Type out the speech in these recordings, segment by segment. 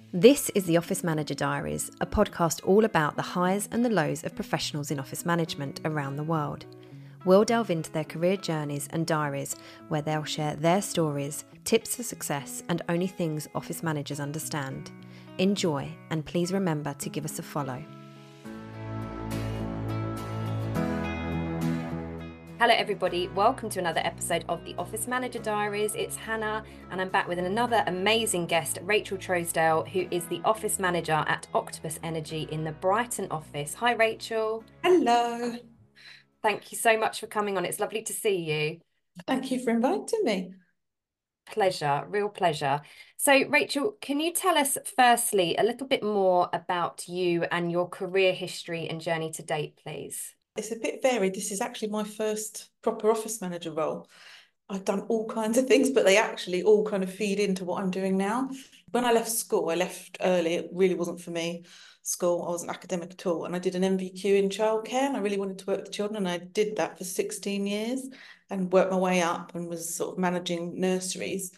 This is the Office Manager Diaries, a podcast all about the highs and the lows of professionals in office management around the world. We'll delve into their career journeys and diaries where they'll share their stories, tips for success, and only things office managers understand. Enjoy, and please remember to give us a follow. Hello everybody, welcome to another episode of the Office Manager Diaries. It's Hannah and I'm back with another amazing guest, Rachel Trousdale, who is the Office Manager at Octopus Energy in the Brighton office. Hi Rachel. Hello. Thank you so much for coming on. It's lovely to see you. Thank you for inviting me. Pleasure, real pleasure. So Rachel, can you tell us firstly a little bit more about you and your career history and journey to date, please? It's a bit varied. This is actually my first proper office manager role. I've done all kinds of things, but they actually all kind of feed into what I'm doing now. When I left school, I left early. It really wasn't for me. School, I wasn't academic at all. And I did an NVQ in childcare and I really wanted to work with children. And I did that for 16 years and worked my way up and was sort of managing nurseries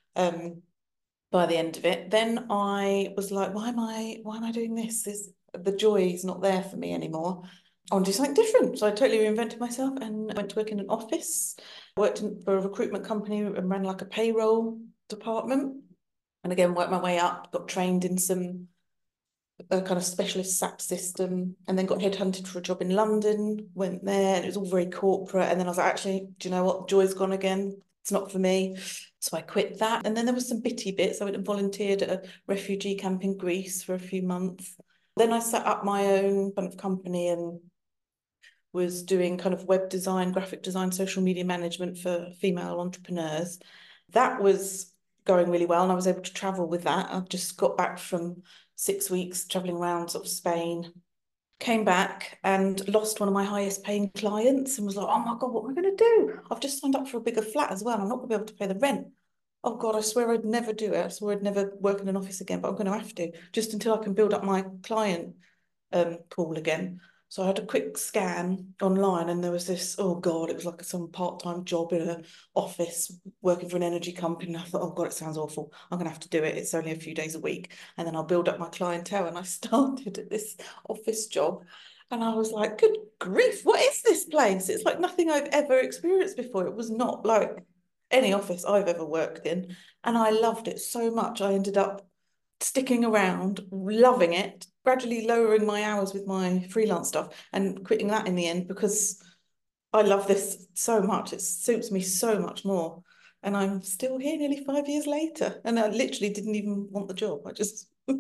by the end of it. Then I was like, why am I doing this? The joy is not there for me anymore. I want to do something different. So I totally reinvented myself and went to work in an office. I worked for a recruitment company and ran like a payroll department. And again, worked my way up, got trained in some kind of specialist SAP system, and then got headhunted for a job in London, went there, and it was all very corporate. And then I was like, actually, do you know what? Joy's gone again. It's not for me. So I quit that. And then there was some bitty bits. I went and volunteered at a refugee camp in Greece for a few months. Then I set up my own kind of company and was doing kind of web design, graphic design, social media management for female entrepreneurs. That was going really well and I was able to travel with that. I've just got back from 6 weeks traveling around sort of Spain, came back and lost one of my highest paying clients and was like, oh my God, what am I going to do? I've just signed up for a bigger flat as well. I'm not going to be able to pay the rent. Oh God, I swear I'd never do it. I swear I'd never work in an office again, but I'm going to have to just until I can build up my client pool again. So I had a quick scan online and there was this, oh God, it was like some part-time job in an office working for an energy company. And I thought, oh God, it sounds awful. I'm going to have to do it. It's only a few days a week. And then I'll build up my clientele. And I started at this office job. And I was like, good grief, what is this place? It's like nothing I've ever experienced before. It was not like any office I've ever worked in. And I loved it so much. I ended up sticking around, loving it, gradually lowering my hours with my freelance stuff and quitting that in the end because I love this so much. It suits me so much more. And I'm still here nearly 5 years later. And I literally didn't even want the job. I just took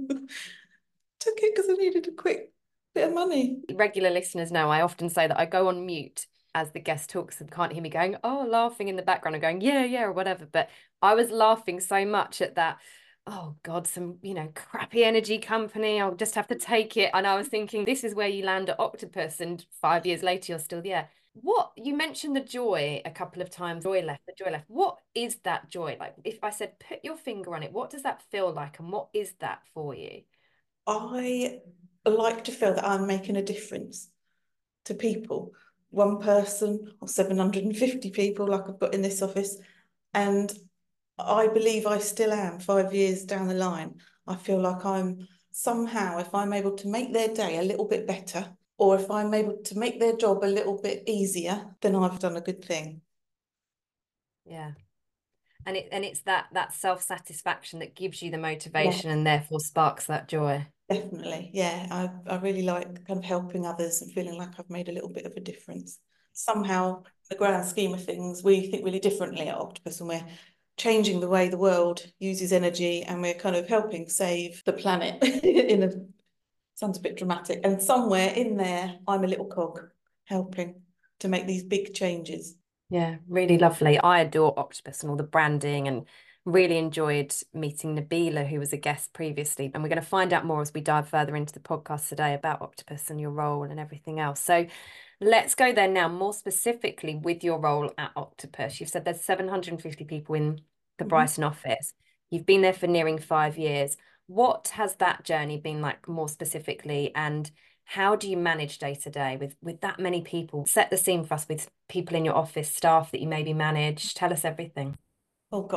it because I needed a quick bit of money. Regular listeners know I often say that I go on mute as the guest talks and can't hear me going, oh, laughing in the background and going, yeah, or whatever. But I was laughing so much at that. Oh God, some, crappy energy company. I'll just have to take it. And I was thinking, this is where you land at Octopus and 5 years later, you're still there. What, you mentioned the joy a couple of times, the joy left. What is that joy? Like if I said, put your finger on it, what does that feel like? And what is that for you? I like to feel that I'm making a difference to people. One person or 750 people like I've got in this office. And I believe I still am 5 years down the line. I feel like I'm somehow, if I'm able to make their day a little bit better, or if I'm able to make their job a little bit easier, then I've done a good thing. Yeah. And it's that self-satisfaction that gives you the motivation and therefore sparks that joy. Definitely. Yeah. I really like kind of helping others and feeling like I've made a little bit of a difference. Somehow, in the grand scheme of things, we think really differently at Octopus and we're changing the way the world uses energy and we're kind of helping save the planet in a sounds a bit dramatic. And somewhere in there, I'm a little cog helping to make these big changes. Yeah, really lovely. I adore Octopus and all the branding and really enjoyed meeting Nabila, who was a guest previously. And we're going to find out more as we dive further into the podcast today about Octopus and your role and everything else. So let's go there now, more specifically with your role at Octopus. You've said there's 750 people in the Brighton office. You've been there for nearing 5 years. What has that journey been like more specifically? And how do you manage day to day with that many people? Set the scene for us with people in your office, staff that you maybe manage. Tell us everything. Oh gosh,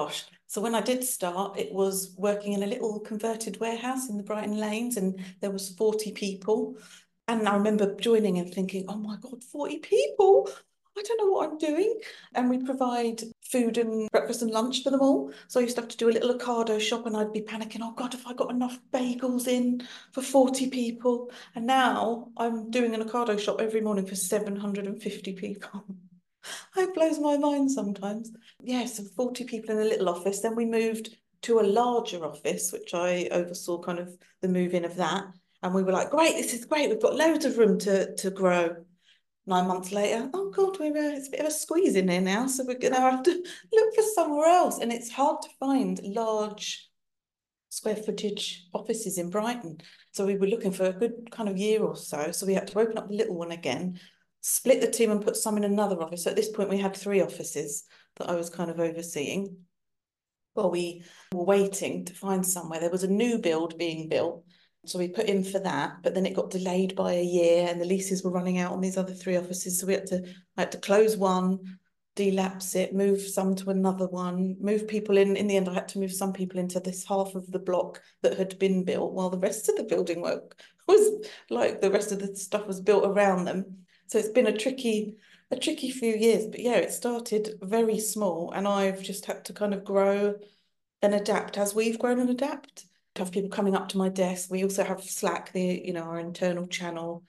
So when I did start, it was working in a little converted warehouse in the Brighton Lanes, and there was 40 people. And I remember joining and thinking, oh my God, 40 people. I don't know what I'm doing. And we provide food and breakfast and lunch for them all. So I used to have to do a little Ocado shop, and I'd be panicking, oh God, have I got enough bagels in for 40 people? And now I'm doing an Ocado shop every morning for 750 people. It blows my mind sometimes. Yeah, so 40 people in a little office. Then we moved to a larger office, which I oversaw kind of the move in of that. And we were like, great, this is great. We've got loads of room to grow. 9 months later, oh God, it's a bit of a squeeze in here now. So we're going to have to look for somewhere else. And it's hard to find large square footage offices in Brighton. So we were looking for a good kind of year or so. So we had to open up the little one again, split the team and put some in another office. So at this point, we had 3 offices that I was kind of overseeing. While we were waiting to find somewhere, there was a new build being built. So we put in for that, but then it got delayed by a year and the leases were running out on these other 3 offices. So I had to close one, delapse it, move some to another one, move people in. In the end, I had to move some people into this half of the block that had been built while the rest of the building work was like the rest of the stuff was built around them. So it's been a tricky few years, but yeah, it started very small and I've just had to kind of grow and adapt as we've grown and adapt. I have people coming up to my desk. We also have Slack, our internal channel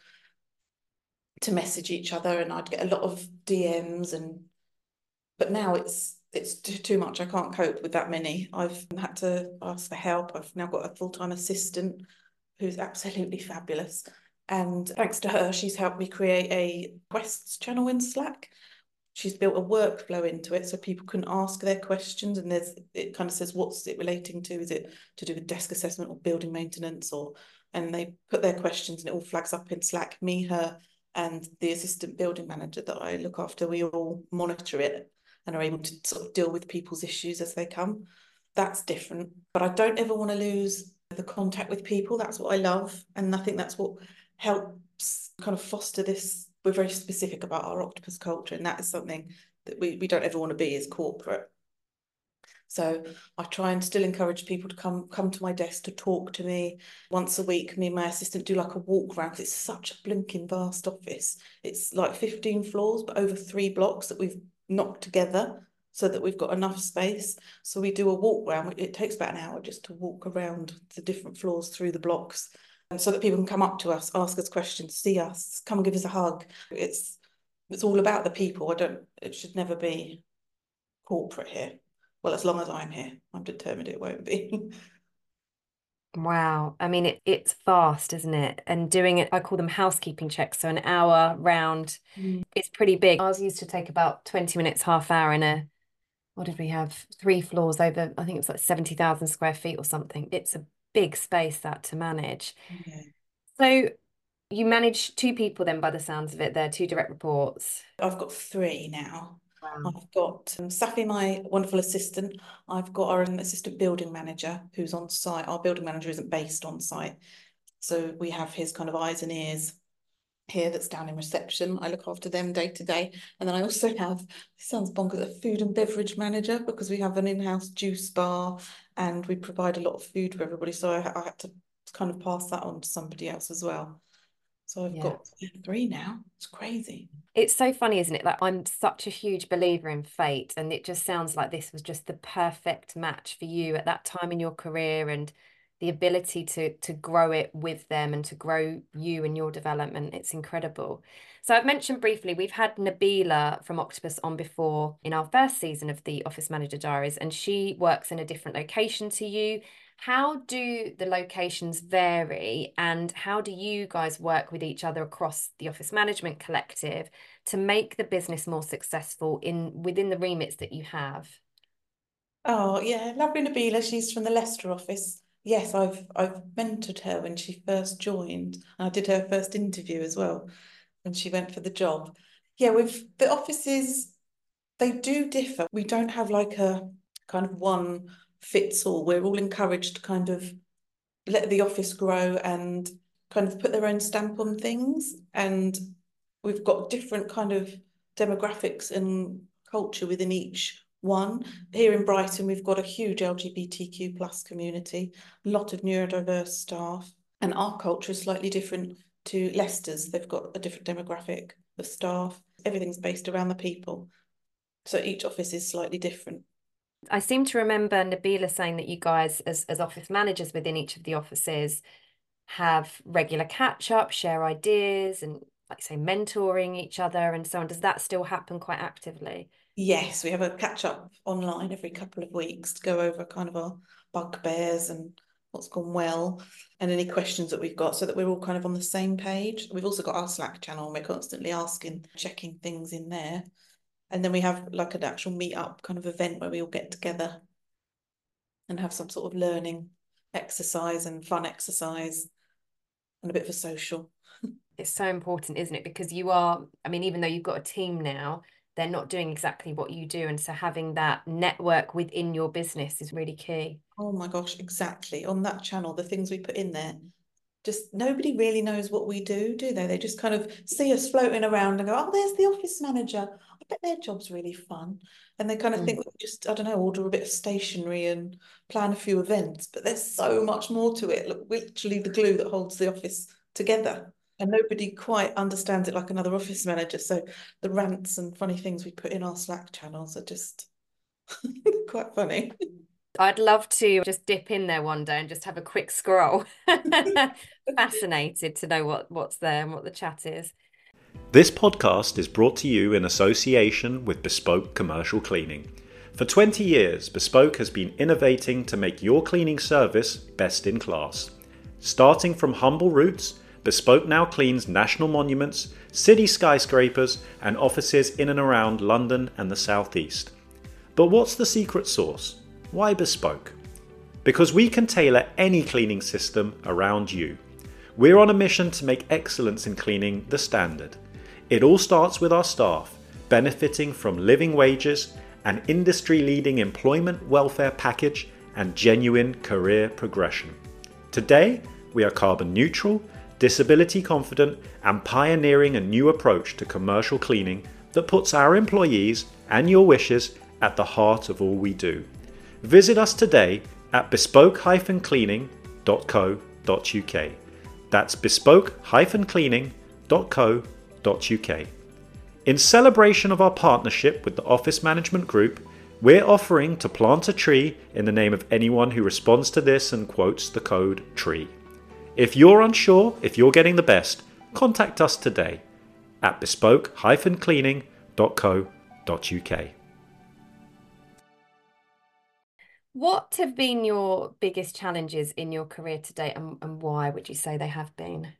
to message each other, and I'd get a lot of DMs but now it's too much. I can't cope with that many. I've had to ask for help. I've now got a full-time assistant who's absolutely fabulous. And thanks to her, she's helped me create a quests channel in Slack. She's built a workflow into it so people can ask their questions, and it kind of says what's it relating to. Is it to do with desk assessment or building maintenance, and they put their questions and it all flags up in Slack. Me, her, and the assistant building manager that I look after, we all monitor it and are able to sort of deal with people's issues as they come. That's different, but I don't ever want to lose the contact with people. That's what I love, and I think that's what helps kind of foster this. We're very specific about our octopus culture, and that is something that we don't ever want to be as corporate. So I try and still encourage people to come to my desk to talk to me. Once a week, me and my assistant do like a walk around, because it's such a blinking vast office. It's like 15 floors, but over 3 blocks that we've knocked together so that we've got enough space. So we do a walk around. It takes about an hour just to walk around the different floors through the blocks, and so that people can come up to us, ask us questions, see us, come and give us a hug. It's all about the people. It should never be corporate here. Well, as long as I'm here, I'm determined it won't be. Wow. I mean, it's fast, isn't it? And doing it, I call them housekeeping checks. So an hour round is pretty big. Ours used to take about 20 minutes, half hour in what did we have? 3 floors over, I think it was like 70,000 square feet or something. It's a big space that to manage. Yeah. So you manage 2 people then by the sounds of it. They're 2 direct reports. I've got 3 now. Wow. I've got Safi, my wonderful assistant. I've got our assistant building manager who's on site. Our building manager isn't based on site. So we have his kind of eyes and ears here that's down in reception. I look after them day to day. And then I also have, it sounds bonkers, a food and beverage manager, because we have an in-house juice bar and we provide a lot of food for everybody. So I had to kind of pass that on to somebody else as well. So I've Yeah. got 3 now. It's crazy. It's so funny, isn't it? Like I'm such a huge believer in fate, and it just sounds like this was just the perfect match for you at that time in your career and the ability to grow it with them and to grow you and your development. It's incredible. So I've mentioned briefly, we've had Nabila from Octopus on before in our first season of the Office Manager Diaries, and she works in a different location to you. How do the locations vary, and how do you guys work with each other across the Office Management Collective to make the business more successful within the remits that you have? Oh yeah, lovely Nabila. She's from the Leicester office. Yes, I've mentored her when she first joined. I did her first interview as well when she went for the job. Yeah, with the offices, they do differ. We don't have like a kind of one fits all. We're all encouraged to kind of let the office grow and kind of put their own stamp on things. And we've got different kind of demographics and culture within each one. Here in Brighton, we've got a huge LGBTQ plus community, a lot of neurodiverse staff, and our culture is slightly different to Leicester's. They've got a different demographic of staff. Everything's based around the people. So each office is slightly different. I seem to remember Nabila saying that you guys, as office managers within each of the offices, have regular catch-up, share ideas, and like say mentoring each other and so on. Does that still happen quite actively? Yes, we have a catch up online every couple of weeks to go over kind of our bugbears and what's gone well and any questions that we've got so that we're all kind of on the same page. We've also got our Slack channel and we're constantly asking, checking things in there. And then we have like an actual meet up kind of event where we all get together and have some sort of learning exercise and fun exercise and a bit of a social. It's so important, isn't it? Because you are, I mean, even though you've got a team now, they're not doing exactly what you do. And so having that network within your business is really key. Oh my gosh, exactly. On that channel, the things we put in there, just nobody really knows what we do they? They just kind of see us floating around and go, oh, there's the office manager. I bet their job's really fun. And they kind of think we just, I don't know, order a bit of stationery and plan a few events. But there's so much more to it. Look, we're literally the glue that holds the office together. And nobody quite understands it like another office manager. So the rants and funny things we put in our Slack channels are just quite funny. I'd love to just dip in there one day and just have a quick scroll. Fascinated to know what's there and what the chat is. This podcast is brought to you in association with Bespoke Commercial Cleaning. For 20 years, Bespoke has been innovating to make your cleaning service best in class. Starting from humble roots, Bespoke now cleans national monuments, city skyscrapers, and offices in and around London and the South East. But what's the secret sauce? Why Bespoke? Because we can tailor any cleaning system around you. We're on a mission to make excellence in cleaning the standard. It all starts with our staff, benefiting from living wages, an industry-leading employment welfare package, and genuine career progression. Today, we are carbon neutral, disability confident, and pioneering a new approach to commercial cleaning that puts our employees and your wishes at the heart of all we do. Visit us today at bespoke-cleaning.co.uk. That's bespoke-cleaning.co.uk. In celebration of our partnership with the Office Management Group, we're offering to plant a tree in the name of anyone who responds to this and quotes the code TREE. If you're unsure if you're getting the best, contact us today at bespoke-cleaning.co.uk. What have been your biggest challenges in your career to date, and why would you say they have been?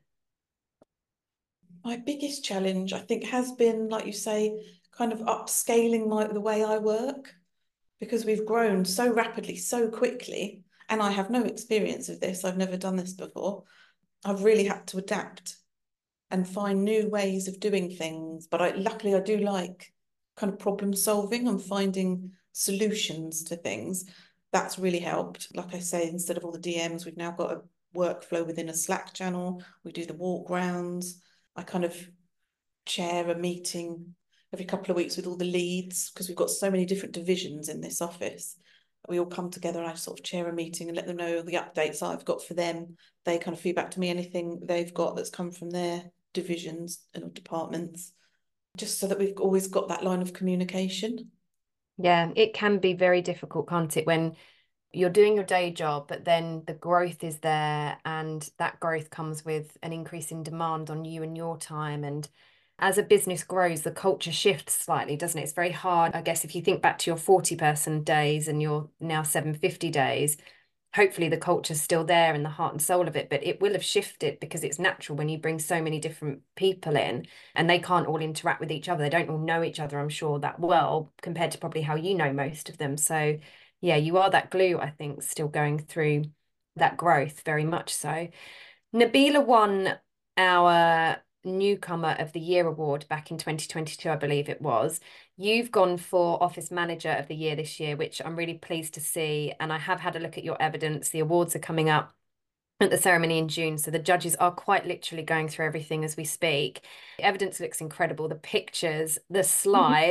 My biggest challenge, I think, has been, like you say, kind of upscaling the way I work because we've grown so rapidly, so quickly, and I have no experience of this. I've never done this before. I've really had to adapt and find new ways of doing things. But luckily, I do like kind of problem solving and finding solutions to things. That's really helped. Like I say, instead of all the DMs, we've now got a workflow within a Slack channel. We do the walk rounds. I kind of chair a meeting every couple of weeks with all the leads because we've got so many different divisions in this office. We all come together and I sort of chair a meeting and let them know the updates I've got for them. They kind of feed back to me anything they've got that's come from their divisions and departments, just so that we've always got that line of communication. Yeah, it can be very difficult, can't it, when you're doing your day job, but then the growth is there, and that growth comes with an increase in demand on you and your time. And as a business grows, the culture shifts slightly, doesn't it? It's very hard, I guess, if you think back to your 40-person days and your now 750 days, hopefully the culture's still there and the heart and soul of it, but it will have shifted because it's natural when you bring so many different people in and they can't all interact with each other. They don't all know each other, I'm sure, that well, compared to probably how you know most of them. So yeah, you are that glue, I think, still going through that growth, very much so. Nabila won our Newcomer of the Year award back in 2022, I believe it was. You've gone for Office Manager of the Year this year, which I'm really pleased to see. And I have had a look at your evidence. The awards are coming up at the ceremony in June. So the judges are quite literally going through everything as we speak. The evidence looks incredible. The pictures, the slide.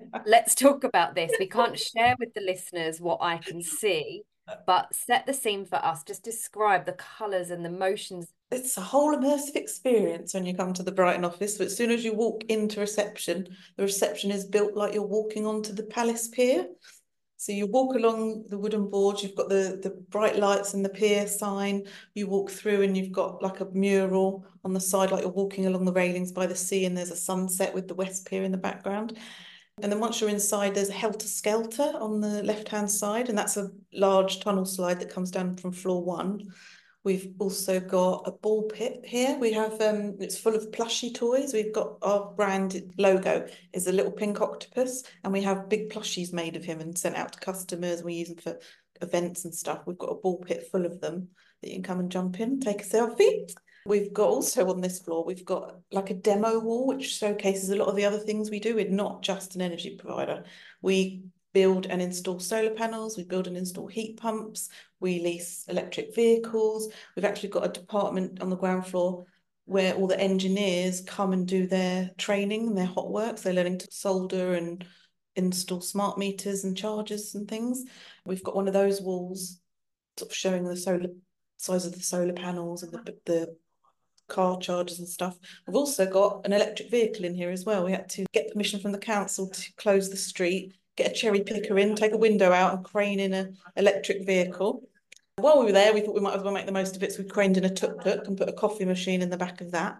let's talk about this. We can't share with the listeners what I can see, but set the scene for us. Just describe the colours and the motions. It's a whole immersive experience when you come to the Brighton office. But as soon as you walk into reception, the reception is built like you're walking onto the Palace Pier. So you walk along the wooden boards, you've got the bright lights and the pier sign. You walk through and you've got like a mural on the side, like you're walking along the railings by the sea, and there's a sunset with the West Pier in the background. And then once you're inside, there's a Helter Skelter on the left-hand side, and that's a large tunnel slide that comes down from floor 1. We've also got a ball pit here. We have it's full of plushy toys. We've got our brand logo is a little pink octopus, and we have big plushies made of him and sent out to customers. We use them for events and stuff. We've got a ball pit full of them that you can come and jump in, take a selfie. We've got also on this floor, we've got like a demo wall, which showcases a lot of the other things we do. We're not just an energy provider. We build and install solar panels, we build and install heat pumps, we lease electric vehicles. We've actually got a department on the ground floor where all the engineers come and do their training and their hot works. They're learning to solder and install smart meters and chargers and things. We've got one of those walls sort of showing the solar size of the solar panels and the car chargers and stuff. We've also got an electric vehicle in here as well. We had to get permission from the council to close the street, get a cherry picker in, take a window out and crane in an electric vehicle. While we were there, we thought we might as well make the most of it, so we craned in a tuk-tuk and put a coffee machine in the back of that.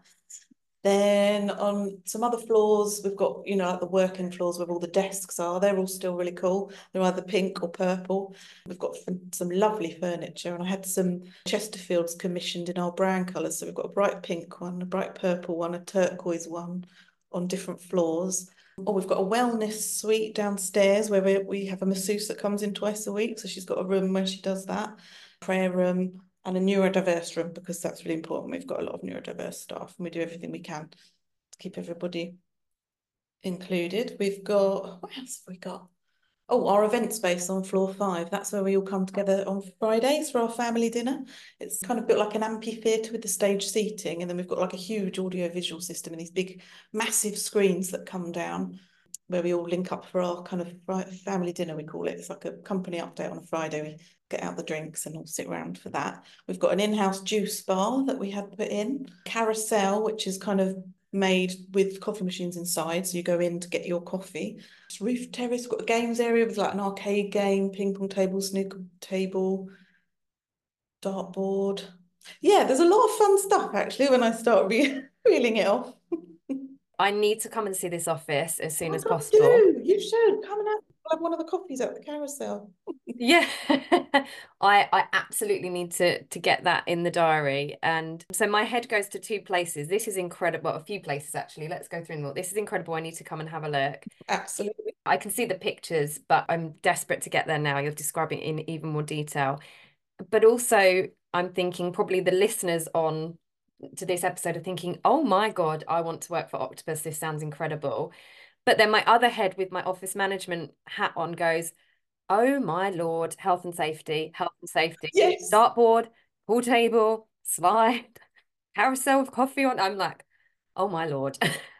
Then on some other floors, we've got, you know, like the working floors where all the desks are. They're all still really cool. They're either pink or purple. We've got some lovely furniture, and I had some Chesterfields commissioned in our brand colours. So we've got a bright pink one, a bright purple one, a turquoise one on different floors. Oh, we've got a wellness suite downstairs where we have a masseuse that comes in twice a week. So she's got a room where she does that, prayer room, and a neurodiverse room, because that's really important. We've got a lot of neurodiverse staff and we do everything we can to keep everybody included. We've got, what else have we got? Oh, our event space on floor 5. That's where we all come together on Fridays for our family dinner. It's kind of built like an amphitheatre with the stage seating, and then we've got like a huge audio visual system and these big massive screens that come down where we all link up for our kind of family dinner, we call it. It's like a company update on a Friday. We get out the drinks and all sit around for that. We've got an in-house juice bar that we had put in. Carousel, which is kind of made with coffee machines inside. So you go in to get your coffee. It's roof terrace, we've got a games area with like an arcade game, ping pong table, snooker table, dartboard. Yeah, there's a lot of fun stuff actually when I start reeling it off. I need to come and see this office as soon as God, possible. you should come and have one of the coffees at the carousel. Yeah, I absolutely need to get that in the diary. And so my head goes to 2 places. This is incredible. Well, a few places actually. Let's go through them all. This is incredible. I need to come and have a look. Absolutely. I can see the pictures, but I'm desperate to get there now. You're describing it in even more detail. But also, I'm thinking probably the listeners on to this episode are thinking, oh my God, I want to work for Octopus. This sounds incredible. But then my other head with my office management hat on goes, oh my Lord, health and safety, health and safety. Yes. Dartboard, pool table, slide, carousel with coffee on. I'm like, oh my Lord.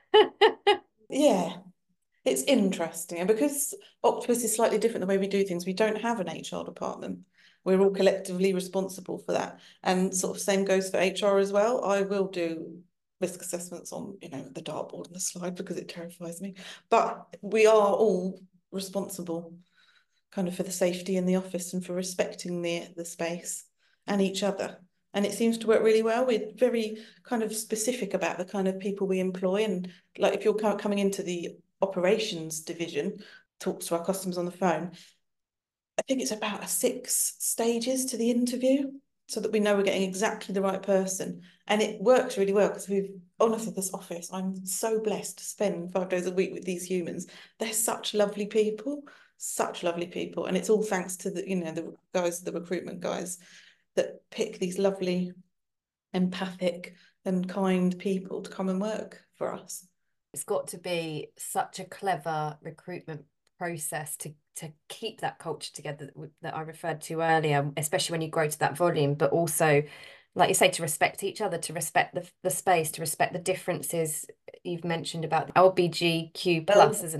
Yeah, it's interesting. And because Octopus is slightly different the way we do things, we don't have an HR department. We're all collectively responsible for that. And sort of same goes for HR as well. I will do risk assessments on, you know, the dartboard and the slide because it terrifies me. But we are all responsible kind of for the safety in the office and for respecting the space and each other. And it seems to work really well. We're very kind of specific about the kind of people we employ. And like if you're coming into the operations division, talks to our customers on the phone, I think it's about 6 stages to the interview so that we know we're getting exactly the right person. And it works really well because honestly, this office, I'm so blessed to spend 5 days a week with these humans. They're such lovely people. And it's all thanks to the guys, the recruitment guys that pick these lovely, empathic and kind people to come and work for us. It's got to be such a clever recruitment process to keep that culture together that I referred to earlier, especially when you grow to that volume, but also, like you say, to respect each other, to respect the space, to respect the differences you've mentioned about LBGQ plus, isn't it?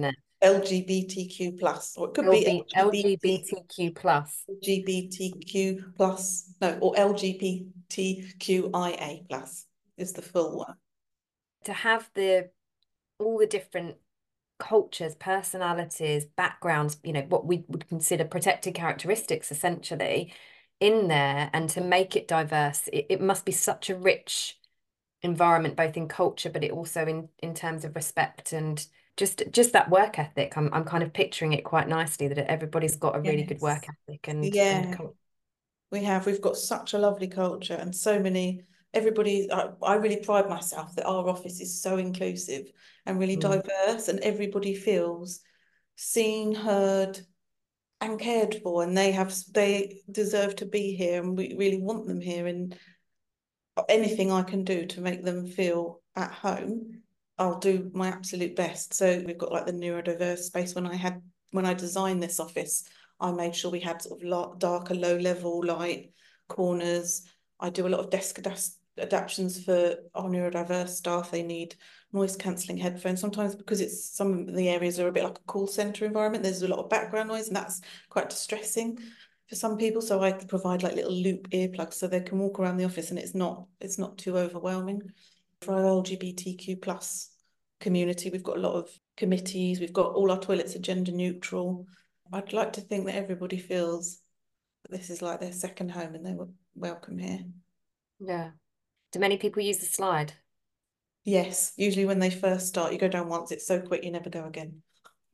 LGBTQ plus, or it could be LGBTQ plus. LGBTQ plus, no, or LGBTQIA plus is the full one. To have all the different cultures, personalities, backgrounds, what we would consider protected characteristics essentially in there, and to make it diverse, it must be such a rich environment, both in culture, but it also in terms of respect and just that work ethic. I'm kind of picturing it quite nicely, that everybody's got a really good work ethic and culture. We've got such a lovely culture, and so many, I really pride myself that our office is so inclusive and really diverse, and everybody feels seen, heard and cared for, and they deserve to be here, and we really want them here, and anything I can do to make them feel at home, I'll do my absolute best. So we've got like the neurodiverse space. When I designed this office, I made sure we had sort of darker, low level light corners. I do a lot of desk adaptations for our neurodiverse staff. They need noise cancelling headphones. Sometimes, because some of the areas are a bit like a call centre environment, there's a lot of background noise, and that's quite distressing for some people. So I provide like little loop earplugs so they can walk around the office and it's not too overwhelming. For our LGBTQ plus community, we've got a lot of committees. We've got all our toilets are gender neutral. I'd like to think that everybody feels that this is like their second home and they were welcome here. Yeah. Do many people use the slide? Yes, usually when they first start, you go down once, it's so quick you never go again.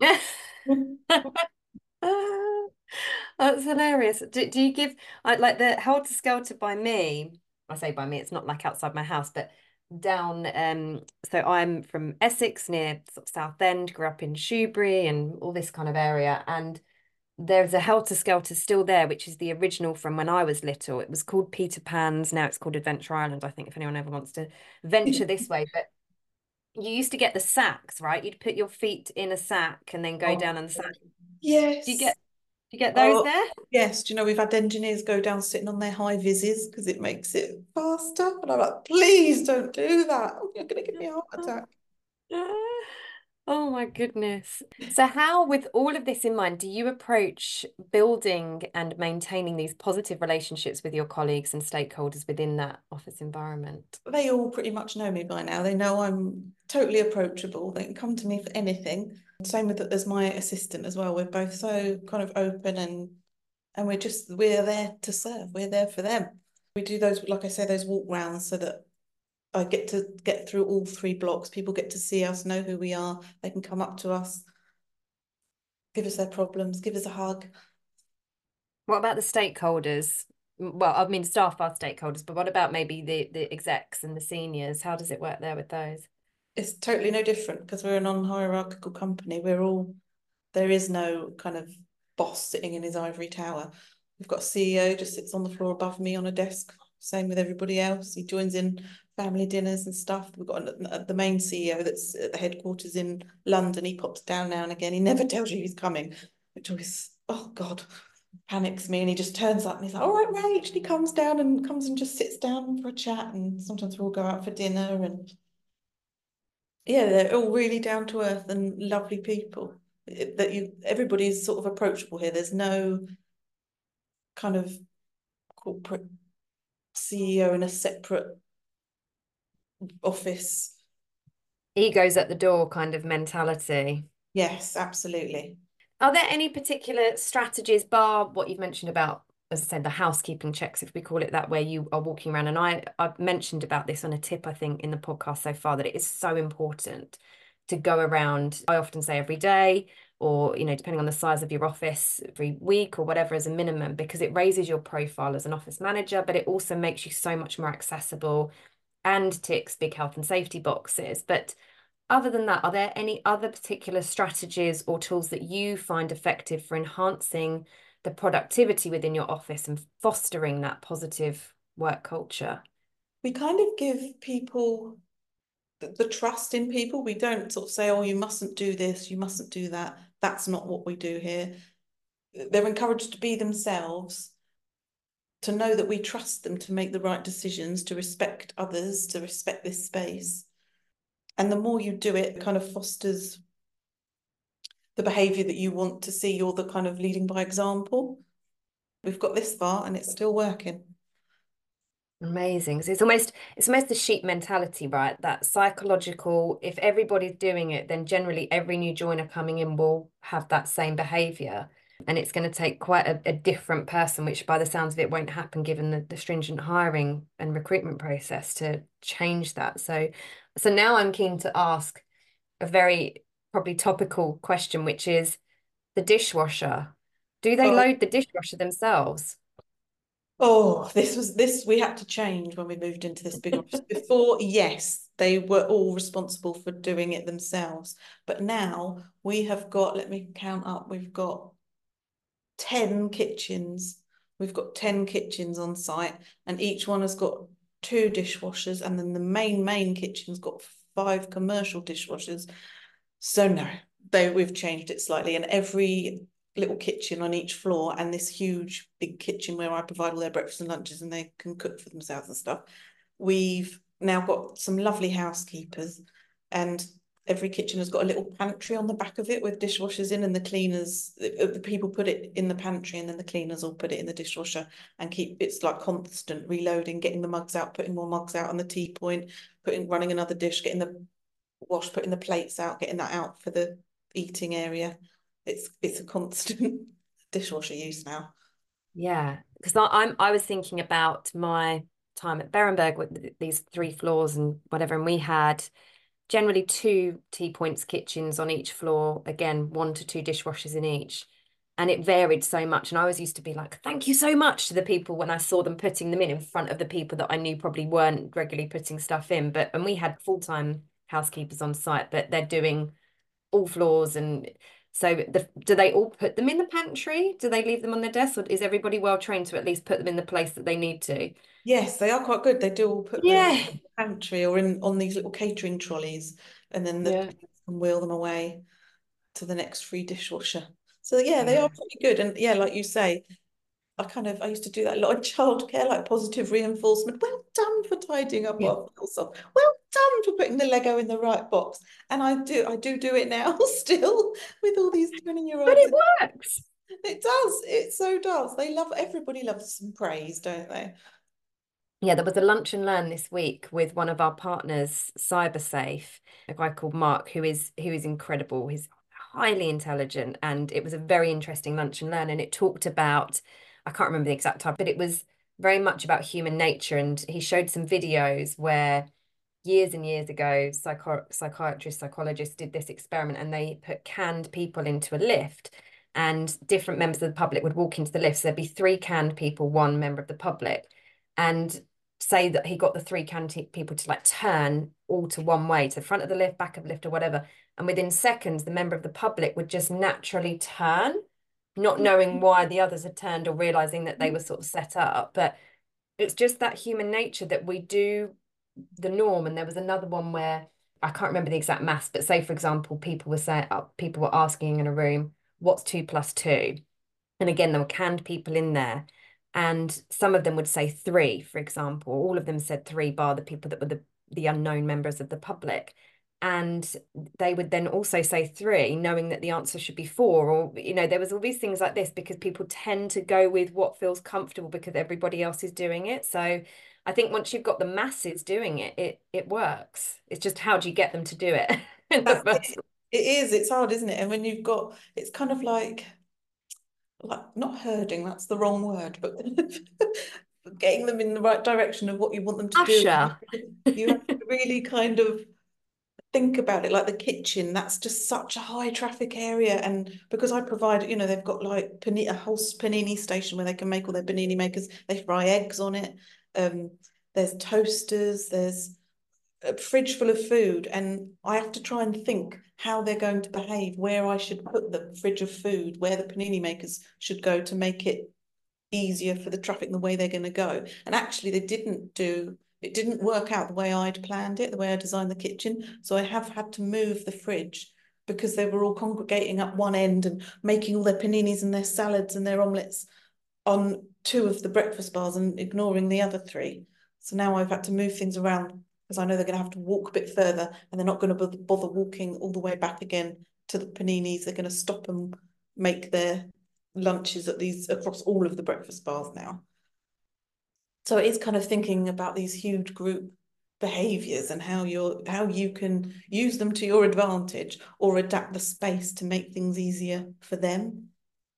That's hilarious. Do you give like the Helter Skelter by me? I say by me, it's not like outside my house, but down. So I'm from Essex, near sort of Southend. Grew up in Shoebury and all this kind of area, and there's a Helter Skelter still there, which is the original from when I was little. It was called Peter Pan's. Now it's called Adventure Island, I think, if anyone ever wants to venture this way. But you used to get the sacks, right? You'd put your feet in a sack and then go down on the sack. Yes. Do you get those there? Yes. Do you know, we've had engineers go down sitting on their high vises because it makes it faster. And I'm like, please don't do that. You're going to give me a heart attack. Oh my goodness. So how, with all of this in mind, do you approach building and maintaining these positive relationships with your colleagues and stakeholders within that office environment? They all pretty much know me by now. They know I'm totally approachable. They can come to me for anything. Same with there's my assistant as well. We're both so kind of open, and we're there to serve. We're there for them. We do those, like I say, those walk rounds so that I get to get through all 3 blocks. People get to see us, know who we are. They can come up to us, give us their problems, give us a hug. What about the stakeholders? Well, I mean, staff are stakeholders, but what about maybe the execs and the seniors? How does it work there with those? It's totally no different because we're a non-hierarchical company. There is no kind of boss sitting in his ivory tower. We've got a CEO just sits on the floor above me on a desk. Same with everybody else. He joins in family dinners and stuff. We've got the main CEO that's at the headquarters in London. He pops down now and again. He never tells you he's coming, which always, oh God, panics me. And he just turns up and he's like, all right, Rach. And he comes and just sits down for a chat. And sometimes we'll go out for dinner. And yeah, they're all really down to earth and lovely people. Everybody's sort of approachable here. There's no kind of corporate CEO in a separate office. Egos at the door kind of mentality. Yes, absolutely. Are there any particular strategies, bar what you've mentioned about, as I said, the housekeeping checks, if we call it that, where you are walking around? And I've mentioned about this on a tip, I think, in the podcast so far, that it is so important to go around. I often say every day, or, depending on the size of your office, every week or whatever as a minimum, because it raises your profile as an office manager, but it also makes you so much more accessible and ticks big health and safety boxes. But other than that, are there any other particular strategies or tools that you find effective for enhancing the productivity within your office and fostering that positive work culture? We kind of give people the trust in people. We don't sort of say, oh, you mustn't do this, you mustn't do that. That's not what we do here. They're encouraged to be themselves, to know that we trust them to make the right decisions, to respect others, to respect this space. And the more you do it, it kind of fosters the behaviour that you want to see. You're the kind of leading by example. We've got this far and it's still working. Amazing. So it's almost the sheep mentality, right? That psychological, if everybody's doing it, then generally every new joiner coming in will have that same behavior. And it's going to take quite a different person, which by the sounds of it won't happen given the stringent hiring and recruitment process to change that. So now I'm keen to ask a very probably topical question, which is the dishwasher. Do they Oh, load the dishwasher themselves? oh, this we had to change when we moved into this big office. Before, yes, they were all responsible for doing it themselves. But now we have got, let me count up, we've got 10 kitchens. We've got 10 kitchens on site, and each one has got 2 dishwashers, and then the main kitchen's got 5 commercial dishwashers. So no, we've changed it slightly, and every little kitchen on each floor and this huge big kitchen where I provide all their breakfast and lunches and they can cook for themselves and stuff. We've now got some lovely housekeepers, and every kitchen has got a little pantry on the back of it with dishwashers in, and the cleaners, the people put it in the pantry and then the cleaners will put it in the dishwasher and keep it's like constant reloading, getting the mugs out, putting more mugs out on the tea point, running another dish, getting the wash, putting the plates out, getting that out for the eating area. It's a constant dishwasher use now. Yeah, because I was thinking about my time at Berenberg with these 3 floors and whatever, and we had generally 2 tea points kitchens on each floor, again, 1 to 2 dishwashers in each. And it varied so much. And I always used to be like, thank you so much to the people when I saw them putting them in front of the people that I knew probably weren't regularly putting stuff in. And we had full-time housekeepers on site, but they're doing all floors. And so do they all put them in the pantry? Do they leave them on their desk? Or is everybody well trained to at least put them in the place that they need to? Yes, they are quite good. They do all put them in Yeah. the pantry or in on these little catering trolleys, and then the Yeah. cleaners can wheel them away to the next free dishwasher. So yeah, they are Yeah. pretty good. And yeah, like you say, I used to do that a lot in childcare, like positive reinforcement. Well done for tidying up Yeah. our stuff. Well done for putting the Lego in the right box. And I do it now still with all these But 20-year-olds. it works. It does. It so does. Everybody loves some praise, don't they? Yeah, there was a lunch and learn this week with one of our partners, CyberSafe, a guy called Mark, who is incredible. He's highly intelligent, and it was a very interesting lunch and learn. And it talked about, I can't remember the exact type, but it was very much about human nature. And he showed some videos where years and years ago, psychiatrists, psychologists did this experiment, and they put canned people into a lift, and different members of the public would walk into the lift. So there'd be 3 canned people, 1 member of the public, and say that he got the 3 canned people to like turn all to one way, to the front of the lift, back of the lift, or whatever. And within seconds, the member of the public would just naturally turn, not knowing why the others had turned or realizing that they were sort of set up. But it's just that human nature that we do the norm. And there was another one where I can't remember the exact maths, but say, for example, people were asking in a room, what's 2 plus 2? And again, there were canned people in there. And some of them would say 3, for example. All of them said 3, bar the people that were the unknown members of the public. And they would then also say 3, knowing that the answer should be 4. Or, there was all these things like this because people tend to go with what feels comfortable because everybody else is doing it. So I think once you've got the masses doing it, it works. It's just how do you get them to do it in the That's first. it. It is. It's hard, isn't it? And when it's kind of like not herding, that's the wrong word, but getting them in the right direction of what you want them to do. Usher. You have to really kind of think about it, like the kitchen, that's just such a high traffic area. And because I provide, they've got like a whole panini station where they can make all their panini makers. They fry eggs on it. There's toasters, there's a fridge full of food, and I have to try and think how they're going to behave, where I should put the fridge of food, where the panini makers should go to make it easier for the traffic and the way they're going to go. And actually it didn't work out the way I'd planned it, the way I designed the kitchen. So I have had to move the fridge because they were all congregating up one end and making all their paninis and their salads and their omelettes on 2 of the breakfast bars and ignoring the other 3. So now I've had to move things around because I know they're going to have to walk a bit further and they're not going to bother walking all the way back again to the paninis. They're going to stop and make their lunches at these across all of the breakfast bars now. So it is kind of thinking about these huge group behaviours and how you can use them to your advantage or adapt the space to make things easier for them.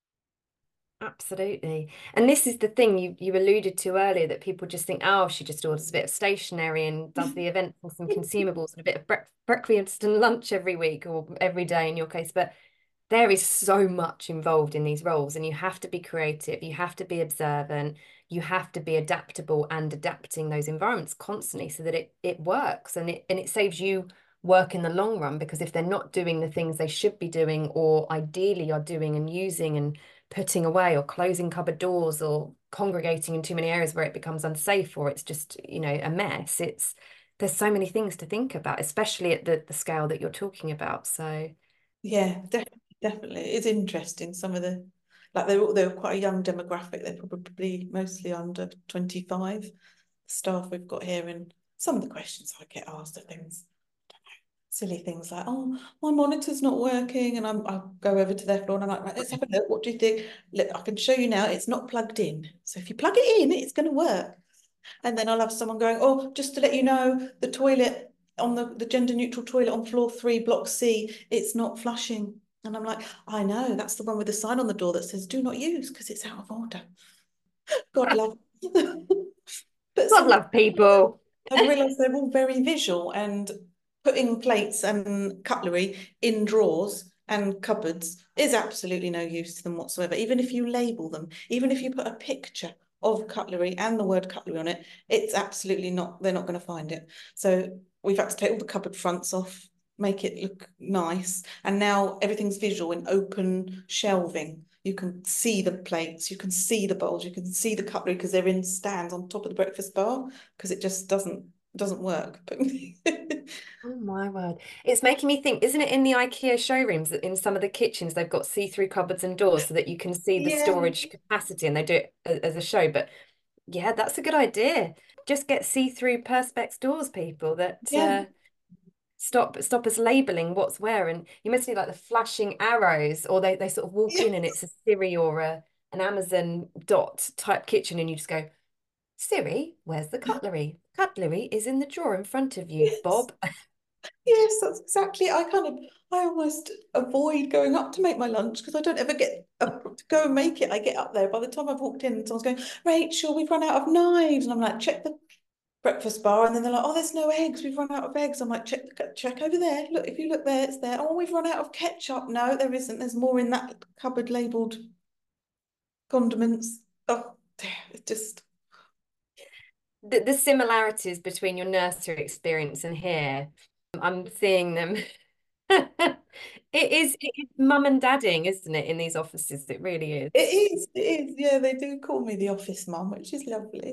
Absolutely. And this is the thing you alluded to earlier, that people just think, oh, she just orders a bit of stationery and does the event for some consumables and a bit of breakfast and lunch every week or every day in your case. But there is so much involved in these roles, and you have to be creative, you have to be observant, you have to be adaptable and adapting those environments constantly so that it works, and it saves you work in the long run, because if they're not doing the things they should be doing or ideally are doing and using and putting away or closing cupboard doors or congregating in too many areas where it becomes unsafe or it's just, a mess, there's so many things to think about, especially at the scale that you're talking about. So yeah, definitely. It's interesting. Some of the, like they're quite a young demographic. They're probably mostly under 25 staff we've got here, and some of the questions I get asked are things, silly things like, oh, my monitor's not working, and I go over to their floor and I'm like, right, let's have a look. What do you think? Look, I can show you now. It's not plugged in. So if you plug it in, it's going to work. And then I'll have someone going, oh, just to let you know, the toilet on the gender neutral toilet on floor 3, block C, it's not flushing. And I'm like, I know, that's the one with the sign on the door that says do not use because it's out of order. God love. But God love people. I've realised they're all very visual, and putting plates and cutlery in drawers and cupboards is absolutely no use to them whatsoever. Even if you label them, even if you put a picture of cutlery and the word cutlery on it, it's absolutely not, they're not going to find it. So we've had to take all the cupboard fronts off, make it look nice. And now everything's visual in open shelving. You can see the plates, you can see the bowls, you can see the cutlery because they're in stands on top of the breakfast bar, because it just doesn't work. Oh my word. It's making me think, isn't it in the IKEA showrooms that in some of the kitchens they've got see-through cupboards and doors so that you can see the Yeah. storage capacity, and they do it as a show. But yeah, that's a good idea. Just get see-through perspex doors, people, that Yeah. stop us labeling what's where. And you must see like the flashing arrows, or they sort of walk in and it's a Siri or an Amazon Dot type kitchen, and you just go, Siri, where's the cutlery? Cutlery is in the drawer in front of you, Yes. Bob. Yes, that's exactly. I almost avoid going up to make my lunch because I don't ever get up to go and make it. I get up there. By the time I've walked in, someone's going, Rachel, we've run out of knives. And I'm like, check the breakfast bar. And then they're like, oh, there's no eggs. We've run out of eggs. I'm like, check over there. Look, if you look there, it's there. Oh, we've run out of ketchup. No, there isn't. There's more in that cupboard labelled condiments. Oh, dear, it just. The similarities between your nursery experience and here, I'm seeing them. It is mum and dadding, isn't it, in these offices? It really is. It is. Yeah, they do call me the office mum, which is lovely.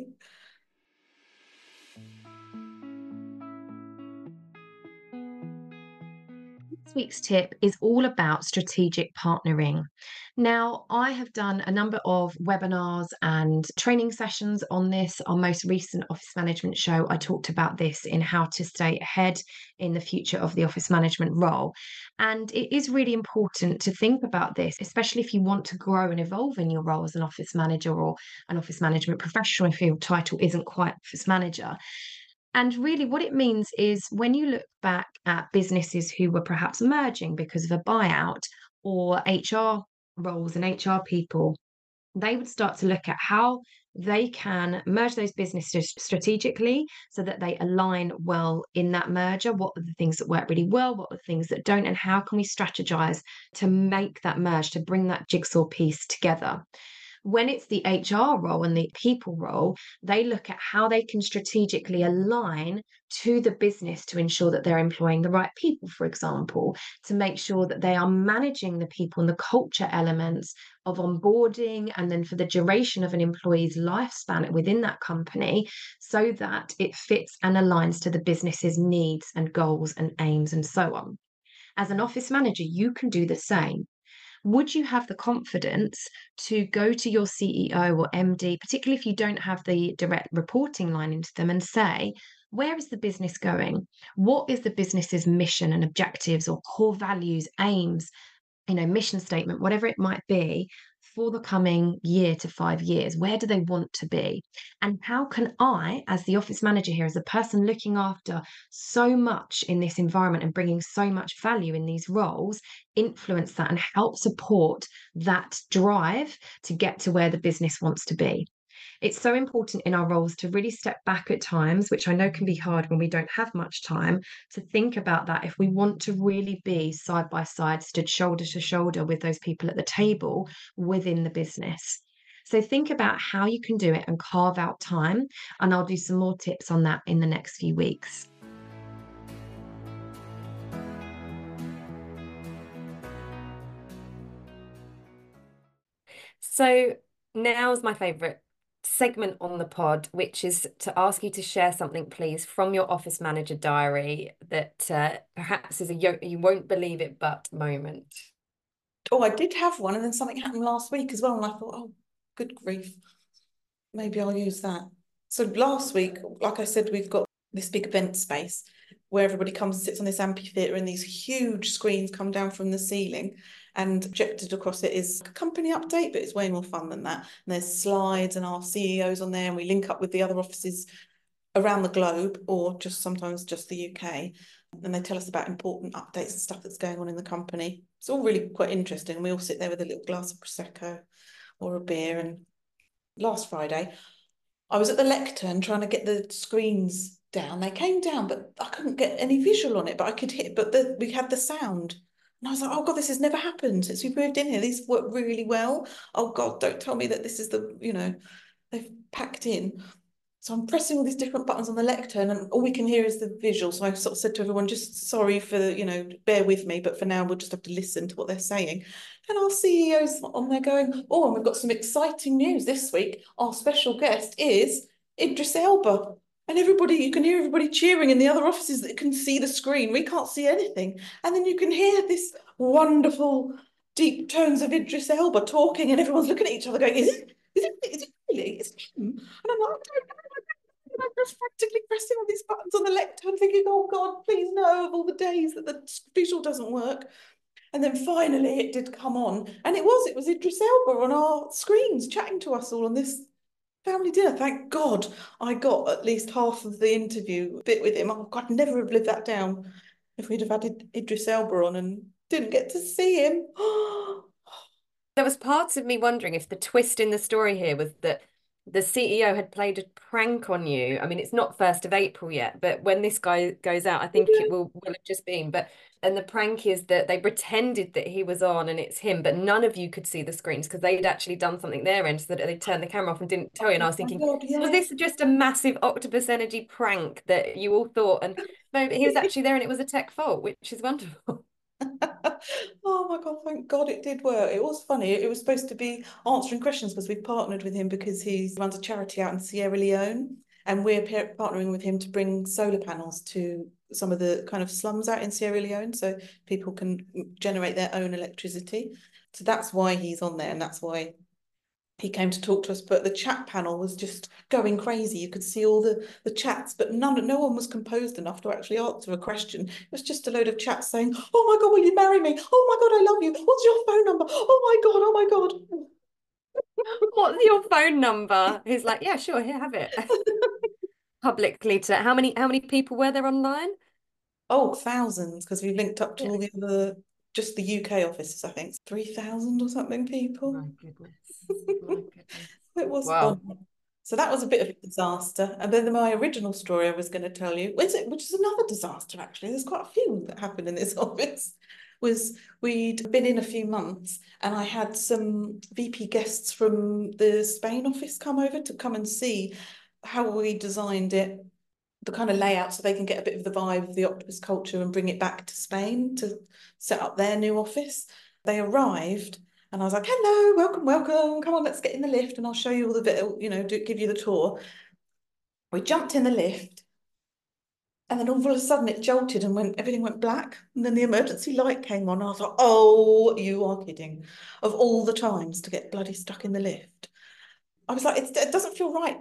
This week's tip is all about strategic partnering. Now, I have done a number of webinars and training sessions on this. Our most recent office management show, I talked about this in how to stay ahead in the future of the office management role. And it is really important to think about this, especially if you want to grow and evolve in your role as an office manager or an office management professional, if your title isn't quite office manager. And really, what it means is when you look back at businesses who were perhaps merging because of a buyout, or HR roles and HR people, they would start to look at how they can merge those businesses strategically so that they align well in that merger. What are the things that work really well? What are the things that don't? And how can we strategize to make that merge, to bring that jigsaw piece together? When it's the HR role and the people role, they look at how they can strategically align to the business to ensure that they're employing the right people, for example, to make sure that they are managing the people and the culture elements of onboarding and then for the duration of an employee's lifespan within that company so that it fits and aligns to the business's needs and goals and aims and so on. As an office manager, you can do the same. Would you have the confidence to go to your CEO or MD, particularly if you don't have the direct reporting line into them, and say, Where is the business going? What is the business's mission and objectives or core values, aims, mission statement, whatever it might be, for the coming year to 5 years? Where do they want to be? And how can I, as the office manager here, as a person looking after so much in this environment and bringing so much value in these roles, influence that and help support that drive to get to where the business wants to be? It's so important in our roles to really step back at times, which I know can be hard when we don't have much time, to think about that if we want to really be side by side, stood shoulder to shoulder with those people at the table within the business. So think about how you can do it and carve out time. And I'll do some more tips on that in the next few weeks. So now's my favourite segment on the pod, which is to ask you to share something, please, from your office manager diary that perhaps is a you won't believe it but moment. Oh, I did have one, and then something happened last week as well, and I thought, oh, good grief, maybe I'll use that. So last week, like I said, we've got this big event space where everybody comes and sits on this amphitheatre, and these huge screens come down from the ceiling, and projected across it is a company update, but it's way more fun than that. And there's slides and our CEOs on there, and we link up with the other offices around the globe, or just sometimes just the UK. And they tell us about important updates and stuff that's going on in the company. It's all really quite interesting. We all sit there with a little glass of Prosecco or a beer. And last Friday, I was at the lectern trying to get the screens down. They came down, but I couldn't get any visual on it, but I could hit, but we had the sound. And I was like, oh God, this has never happened since we moved in here. These work really well. Oh God, don't tell me that this is they've packed in. So I'm pressing all these different buttons on the lectern, and all we can hear is the visual. So I sort of said to everyone, just sorry for, bear with me, but for now we'll just have to listen to what they're saying. And our CEO's on there going, oh, and we've got some exciting news this week. Our special guest is Idris Elba. And everybody, you can hear everybody cheering in the other offices that can see the screen. We can't see anything. And then you can hear this wonderful deep tones of Idris Elba talking, and everyone's looking at each other going, is it really? Is it him? And I'm like, I don't know. I'm just frantically pressing all these buttons on the lectern, thinking, oh God, please no, of all the days that the visual doesn't work. And then finally it did come on, and it was Idris Elba on our screens chatting to us all on this family dinner. Thank God I got at least half of the interview bit with him. Oh God, I'd never have lived that down if we'd have had Idris Elba on and didn't get to see him. There was parts of me wondering if the twist in the story here was that the CEO had played a prank on you. I mean, it's not 1st of April yet, but when this guy goes out, I think it will have just been. And the prank is that they pretended that he was on and it's him, but none of you could see the screens because they'd actually done something their end so that they turned the camera off and didn't tell you. And I was thinking, God, yeah. was this just a massive Octopus Energy prank that you all thought? And no, he was actually there and it was a tech fault, which is wonderful. Oh my God, thank God it did work. It was funny. It was supposed to be answering questions because we've partnered with him because he runs a charity out in Sierra Leone, and we're partnering with him to bring solar panels to some of the kind of slums out in Sierra Leone so people can generate their own electricity. So that's why he's on there, and that's why he came to talk to us. But the chat panel was just going crazy. You could see all the chats, but no one was composed enough to actually answer a question. It was just a load of chats saying, oh my God, will you marry me? Oh my God, I love you. What's your phone number? Oh my God. What's your phone number? He's like, yeah, sure, here, have it. Publicly to how many people were there online? Oh, thousands, because we've linked up to all the other, just the UK offices, I think. 3,000 or something people. My goodness. My goodness. It was Wow. fun. So that was a bit of a disaster. And then my original story I was going to tell you, which is another disaster, actually. There's quite a few that happened in this office. Was we'd been in a few months, and I had some VP guests from the Spain office come over to come and see how we designed it, the kind of layout, so they can get a bit of the vibe of the Octopus culture and bring it back to Spain to set up their new office. They arrived, and I was like, hello, welcome. Come on, let's get in the lift and I'll show you all the bit, give you the tour. We jumped in the lift, and then all of a sudden it jolted and everything went black. And then the emergency light came on. I was like, oh, you are kidding. Of all the times to get bloody stuck in the lift. I was like, it doesn't feel right.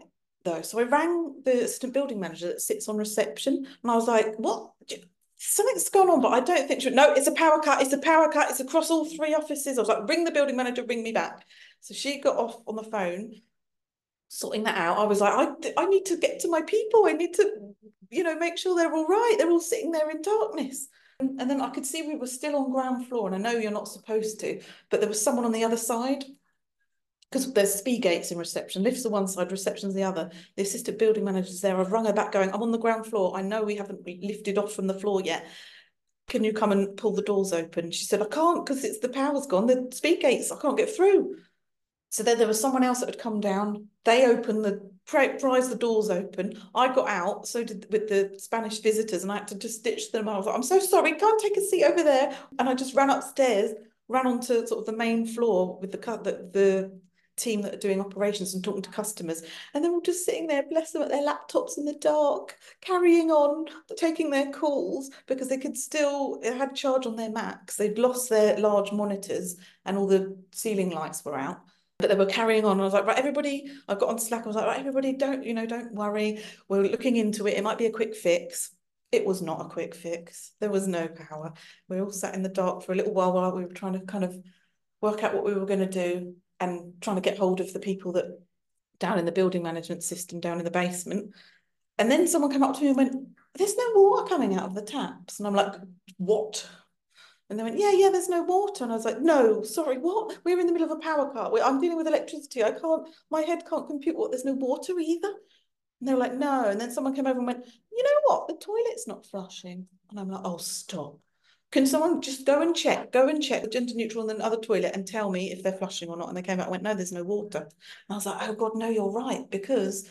though. So I rang the assistant building manager that sits on reception, and I was like, what? Something's gone on, but I don't think no, it's a power cut. It's a power cut. It's across all 3 offices. I was like, ring the building manager, ring me back. So she got off on the phone, sorting that out. I was like, I need to get to my people. I need to, make sure they're all right. They're all sitting there in darkness. And then I could see we were still on ground floor, and I know you're not supposed to, but there was someone on the other side, because there's speed gates in reception. Lifts are one side, reception's the other. The assistant building manager's there. I've rung her back going, I'm on the ground floor. I know we haven't lifted off from the floor yet. Can you come and pull the doors open? She said, I can't, because the power's gone. The speed gates, I can't get through. So then there was someone else that had come down. They opened prized the doors open. I got out, so did with the Spanish visitors, and I had to just ditch them. I was like, I'm so sorry, can't take a seat over there. And I just ran upstairs, ran onto sort of the main floor with the team that are doing operations and talking to customers. And they're all just sitting there, bless them, at their laptops in the dark, carrying on, taking their calls, because they had charge on their Macs. They'd lost their large monitors and all the ceiling lights were out. But they were carrying on. I was like, right, everybody, I got on Slack. I was like, right, everybody, don't worry. We're looking into it. It might be a quick fix. It was not a quick fix. There was no power. We all sat in the dark for a little while we were trying to kind of work out what we were going to do and trying to get hold of the people that down in the building management system, down in the basement. And then someone came up to me and went, there's no water coming out of the taps. And I'm like, what? And they went, yeah, there's no water. And I was like, no, sorry, what? We're in the middle of a power cut. I'm dealing with electricity. My head can't compute what, there's no water either. And they were like, no. And then someone came over and went, you know what? The toilet's not flushing. And I'm like, oh, stop. Can someone just go and check the gender neutral and the other toilet and tell me if they're flushing or not? And they came out and went, no, there's no water. And I was like, oh God, no, you're right. Because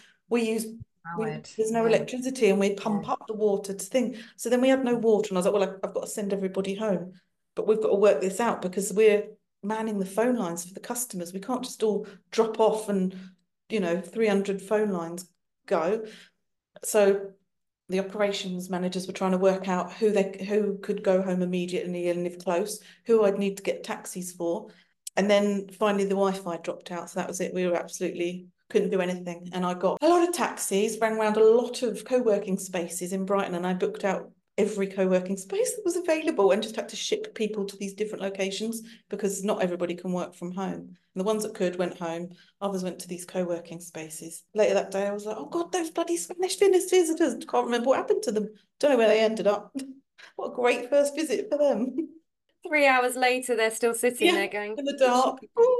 there's no electricity, and we pump up the water to thing. So then we had no water, and I was like, well, I've got to send everybody home, but we've got to work this out because we're manning the phone lines for the customers. We can't just all drop off and 300 phone lines go. So the operations managers were trying to work out who could go home immediately and live close, who I'd need to get taxis for. And then finally the Wi-Fi dropped out, so that was it. We were absolutely couldn't do anything. And I got a lot of taxis, ran around a lot of co-working spaces in Brighton, and I booked out every co-working space that was available and just had to ship people to these different locations because not everybody can work from home. And the ones that could went home, others went to these co-working spaces. Later that day, I was like, oh God, those bloody Spanish visitors. Can't remember what happened to them. Don't know where they ended up. What a great first visit for them. 3 hours later, they're still sitting there going, in the dark.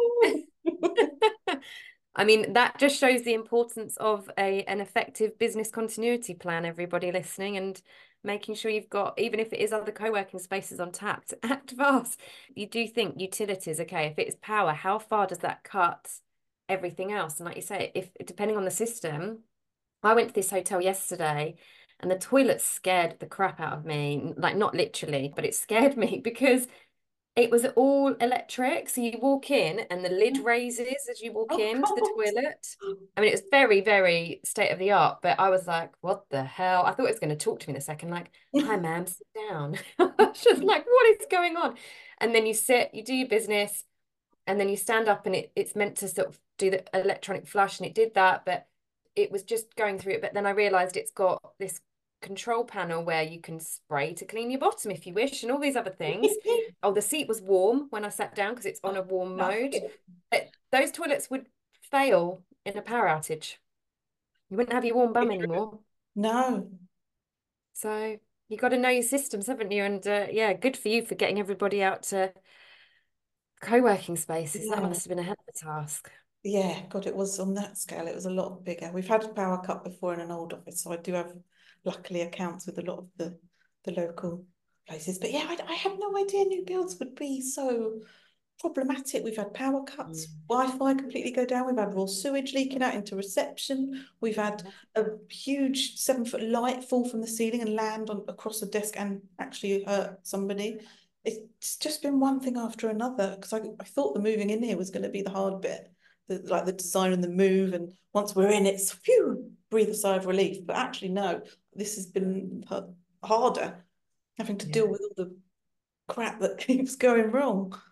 I mean, that just shows the importance of an effective business continuity plan, everybody listening, and making sure you've got, even if it is other co-working spaces on tap, to act fast. You do think utilities, okay, if it's power, how far does that cut everything else? And like you say, if depending on the system, I went to this hotel yesterday and the toilet scared the crap out of me. Like, not literally, but it scared me because it was all electric. So you walk in and the lid raises as you walk into the toilet. I mean, it was very, very state of the art, but I was like, what the hell? I thought it was going to talk to me in a second, like, hi, ma'am, sit down. I was just like, what is going on? And then you sit, you do your business, and then you stand up, and it's meant to sort of do the electronic flush, and it did that, but it was just going through it. But then I realized it's got this control panel where you can spray to clean your bottom if you wish, and all these other things. Oh, the seat was warm when I sat down because it's on a warm mode. But those toilets would fail in a power outage. You wouldn't have your warm bum anymore. No. So you got to know your systems, haven't you? And yeah, good for you for getting everybody out to co-working spaces. That must have been a hell of a task. Yeah, God, it was on that scale. It was a lot bigger. We've had a power cut before in an old office, so I do have, luckily, accounts with a lot of the local places. But yeah, I had no idea new builds would be so problematic. We've had power cuts, Wi-Fi completely go down. We've had raw sewage leaking out into reception. We've had a huge 7-foot light fall from the ceiling and land across the desk and actually hurt somebody. It's just been one thing after another, because I thought the moving in here was going to be the hard bit. Like the design and the move, and once we're in, it's phew, breathe a sigh of relief. But actually, no, this has been harder, having to deal with all the crap that keeps going wrong.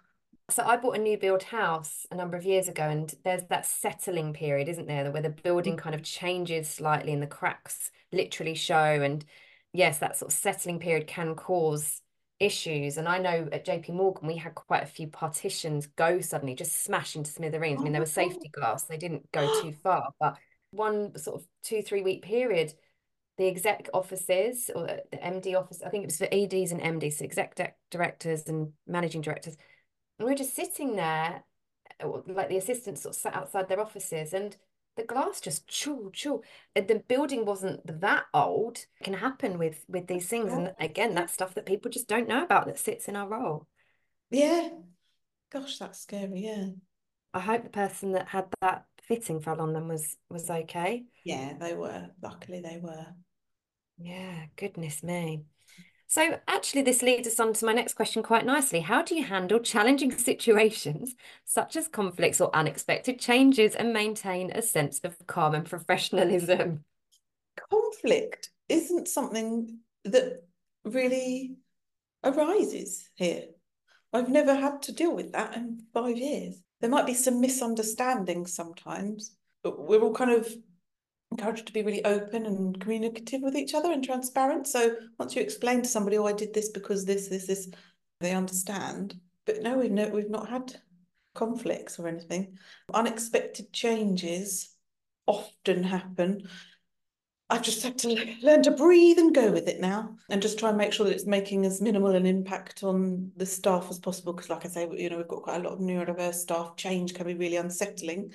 So I bought a new build house a number of years ago, and there's that settling period, isn't there, where the building kind of changes slightly and the cracks literally show. And yes, that sort of settling period can cause issues. And I know at JP Morgan, we had quite a few partitions go suddenly, just smash into smithereens. I mean, there was safety glass, they didn't go too far, but one sort of 2, 3 week period, the exec offices or the MD office, I think it was for EDs and MDs, so directors and managing directors. And we were just sitting there, like the assistants sort of sat outside their offices, and the glass just choo. The building wasn't that old. It can happen with these things. And again, that's stuff that people just don't know about that sits in our role. Yeah. Gosh, that's scary. Yeah. I hope the person that had that fitting fell on them was okay. Yeah, they were. Luckily, they were. Yeah, goodness me. So actually, this leads us on to my next question quite nicely. How do you handle challenging situations such as conflicts or unexpected changes and maintain a sense of calm and professionalism? Conflict isn't something that really arises here. I've never had to deal with that in 5 years. There might be some misunderstandings sometimes, but we're all kind of encouraged to be really open and communicative with each other and transparent. So once you explain to somebody, oh, I did this because this, they understand. But no, we've not had conflicts or anything. Unexpected changes often happen. I just have to learn to breathe and go with it now, and just try and make sure that it's making as minimal an impact on the staff as possible. Because, like I say, we've got quite a lot of neurodiverse staff. Change can be really unsettling.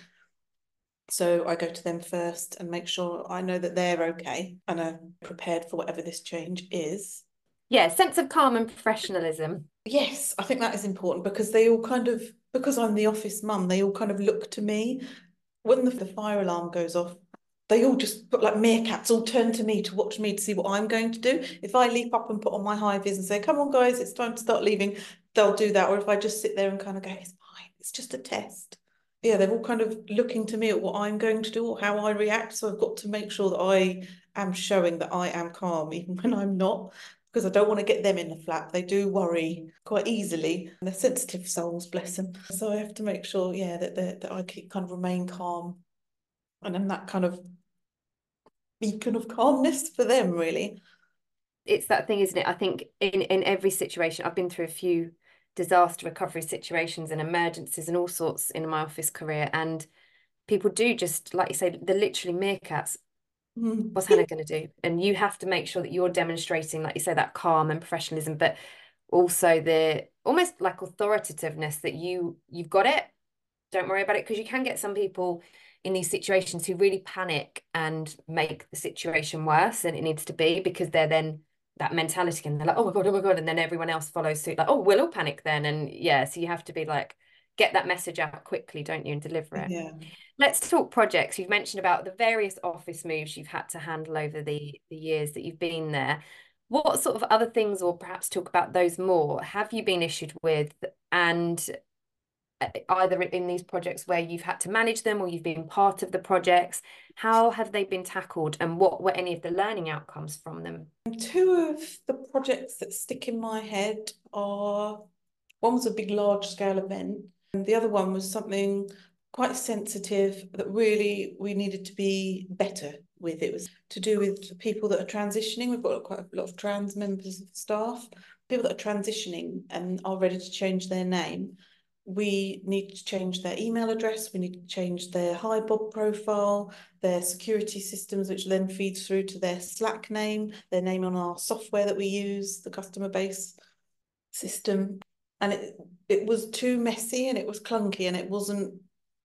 So I go to them first and make sure I know that they're okay and are prepared for whatever this change is. Yeah, sense of calm and professionalism. Yes, I think that is important because they all kind of, because I'm the office mum, they all kind of look to me. When the fire alarm goes off, they all just put like meerkats, all turn to me to watch me to see what I'm going to do. If I leap up and put on my high vis and say, come on, guys, it's time to start leaving, they'll do that. Or if I just sit there and kind of go, it's fine, it's just a test. Yeah, they're all kind of looking to me at what I'm going to do or how I react. So I've got to make sure that I am showing that I am calm, even when I'm not, because I don't want to get them in the flap. They do worry quite easily. And they're sensitive souls, bless them. So I have to make sure, yeah, that I keep kind of remain calm. And I'm that kind of beacon of calmness for them, really. It's that thing, isn't it? I think in every situation, I've been through a few disaster recovery situations and emergencies and all sorts in my office career. And people do just, like you say, they're literally meerkats. What's Hannah going to do? And you have to make sure that you're demonstrating, like you say, that calm and professionalism, but also the almost like authoritativeness that you've got it. Don't worry about it, because you can get some people in these situations who really panic and make the situation worse than it needs to be, because they're then that mentality and they're like, oh my God, and then everyone else follows suit, like, oh, we'll all panic then. And yeah, so you have to be like, get that message out quickly, don't you, and deliver it. Yeah. Let's talk projects. You've mentioned about the various office moves you've had to handle over the years that you've been there. What sort of other things, or perhaps talk about those more, have you been issued with? And either in these projects where you've had to manage them or you've been part of the projects, how have they been tackled and what were any of the learning outcomes from them? Two of the projects that stick in my head are, one was a big large scale event and the other one was something quite sensitive that really we needed to be better with. It was to do with people that are transitioning. We've got quite a lot of trans members of staff, people that are transitioning and are ready to change their name. We need to change their email address, we need to change their HiBob profile, their security systems, which then feeds through to their Slack name, their name on our software that we use, the customer base system. And it was too messy and it was clunky and it wasn't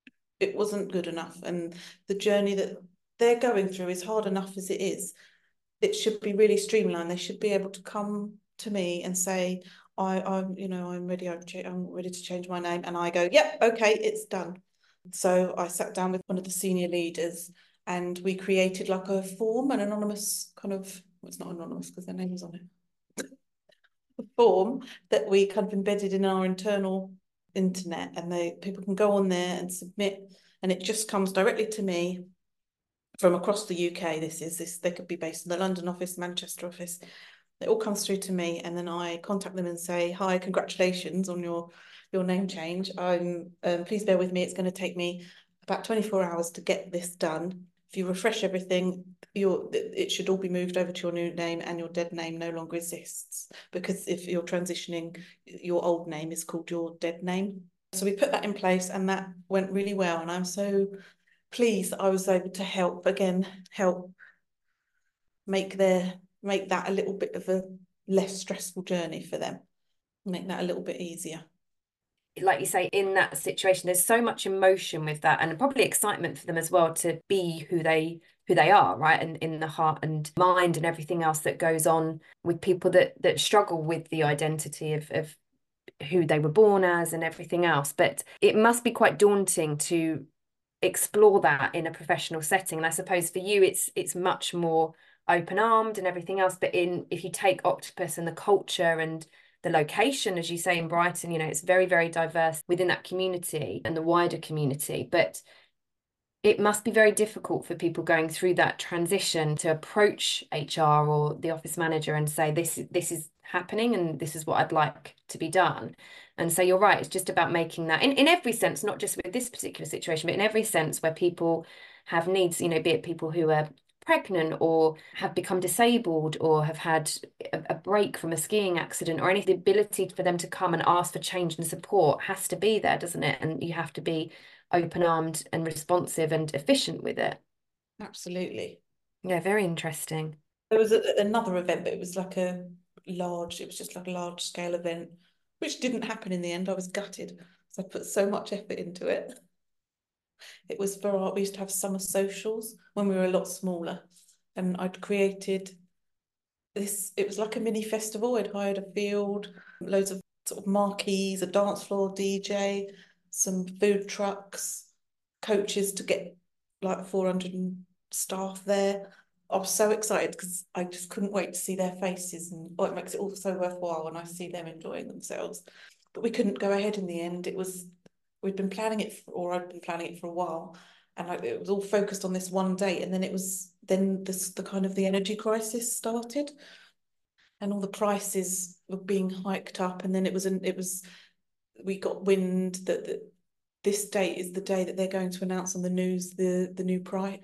good enough. And the journey that they're going through is hard enough as it is. It should be really streamlined. They should be able to come to me and say, I'm ready. I'm ready to change my name, and I go, yep, okay, it's done. So I sat down with one of the senior leaders, and we created like a form, an anonymous kind of. Well, it's not anonymous because their name is on it. A form that we kind of embedded in our internal internet, and people can go on there and submit, and it just comes directly to me from across the UK. They could be based in the London office, Manchester office. It all comes through to me, and then I contact them and say, hi, congratulations on your your name change. Please bear with me. It's going to take me about 24 hours to get this done. If you refresh everything, it should all be moved over to your new name, and your dead name no longer exists, because if you're transitioning, your old name is called your dead name. So we put that in place, and that went really well. And I'm so pleased that I was able to help make that a little bit of a less stressful journey for them, make that a little bit easier. Like you say, in that situation, there's so much emotion with that, and probably excitement for them as well to be who they are, right? And in the heart and mind and everything else that goes on with people that struggle with the identity of who they were born as and everything else. But it must be quite daunting to explore that in a professional setting. And I suppose for you, it's much more open-armed and everything else. But if you take Octopus and the culture and the location, as you say, in Brighton, it's very, very diverse within that community and the wider community. But it must be very difficult for people going through that transition to approach HR or the office manager and say, this is happening and this is what I'd like to be done. And so you're right, it's just about making that in every sense, not just with this particular situation, but in every sense where people have needs, be it people who are pregnant or have become disabled or have had a break from a skiing accident or any, the ability for them to come and ask for change and support has to be there, doesn't it? And you have to be open-armed and responsive and efficient with it. Absolutely. Yeah, very interesting. There was another event, but it was just like a large scale event, which didn't happen in the end. I was gutted because I put so much effort into it. It was we used to have summer socials when we were a lot smaller, and I'd created this, it was like a mini festival. I'd hired a field, loads of sort of marquees, a dance floor DJ, some food trucks, coaches to get like 400 staff there. I was so excited because I just couldn't wait to see their faces, and it makes it all so worthwhile when I see them enjoying themselves. But we couldn't go ahead in the end. I'd been planning it for a while, and it was all focused on this one date, and then the kind of the energy crisis started, and all the prices were being hiked up, and then we got wind that this date is the day that they're going to announce on the news the new price,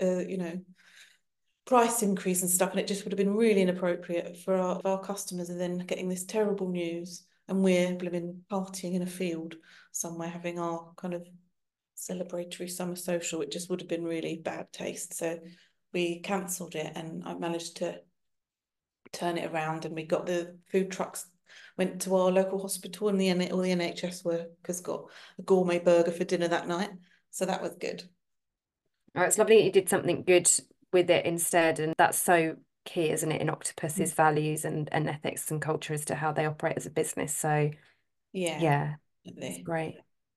price increase and stuff, and it just would have been really inappropriate for our customers, and then getting this terrible news, and we're blooming partying in a field somewhere having our kind of celebratory summer social. It just would have been really bad taste. So we cancelled it, and I managed to turn it around, and we got the food trucks, went to our local hospital, and all the NHS workers got a gourmet burger for dinner that night. So that was good. Oh, it's lovely you did something good with it instead. And that's so key, isn't it, in Octopus's values and ethics and culture as to how they operate as a business. So yeah, that's great.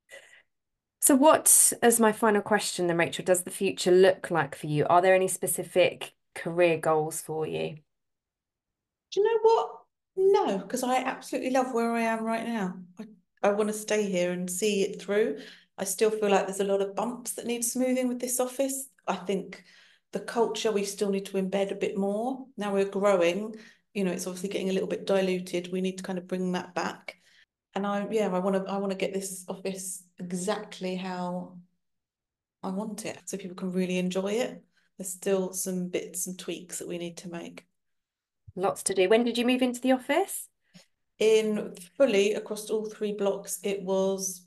So what, as my final question then, Rachel, does the future look like for you? Are there any specific career goals for you? Do you know what? No, because I absolutely love where I am right now. I want to stay here and see it through. I still feel like there's a lot of bumps that need smoothing with this office. I think the culture we still need to embed a bit more. Now we're growing, it's obviously getting a little bit diluted. We need to kind of bring that back. And I want to get this office exactly how I want it, so people can really enjoy it. There's still some bits and tweaks that we need to make. Lots to do. When did you move into the office? In fully across all 3 blocks, it was